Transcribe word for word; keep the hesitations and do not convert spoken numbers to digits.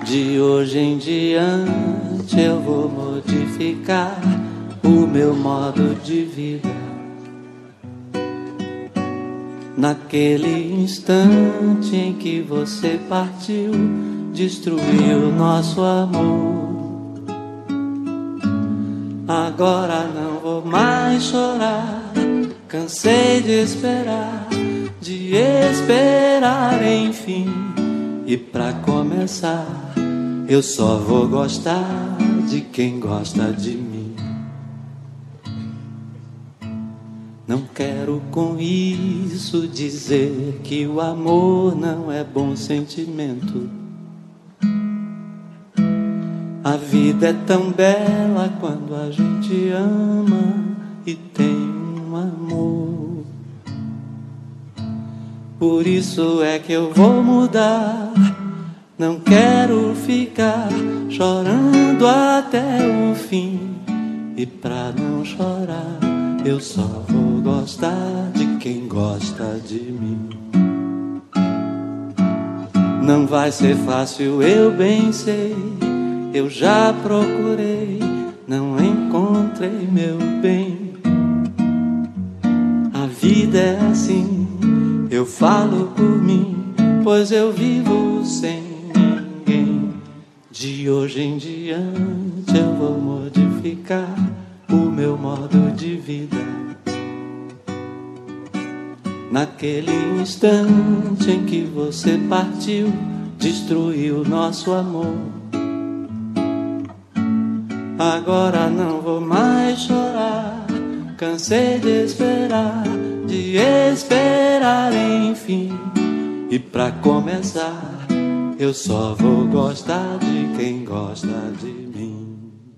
De hoje em diante eu vou modificar o meu modo de vida. Naquele instante em que você partiu, destruiu nosso amor. Agora não vou mais chorar, cansei de esperar, de esperar enfim. E pra começar, eu só vou gostar de quem gosta de mim. Não quero com isso dizer que o amor não é bom sentimento. A vida é tão bela quando a gente ama e tem um amor. Por isso é que eu vou mudar. Não quero ficar chorando até o fim. E pra não chorar, eu só vou gostar de quem gosta de mim. Não vai ser fácil, eu bem sei. Eu já procurei, não encontrei meu bem. A vida é assim, eu falo por mim, pois eu vivo sem ninguém. De hoje em diante eu vou modificar o meu modo de vida. Naquele instante em que você partiu, destruiu nosso amor. Agora não vou mais chorar, cansei de esperar, de esperar enfim. E pra começar, eu só vou gostar de quem gosta de mim.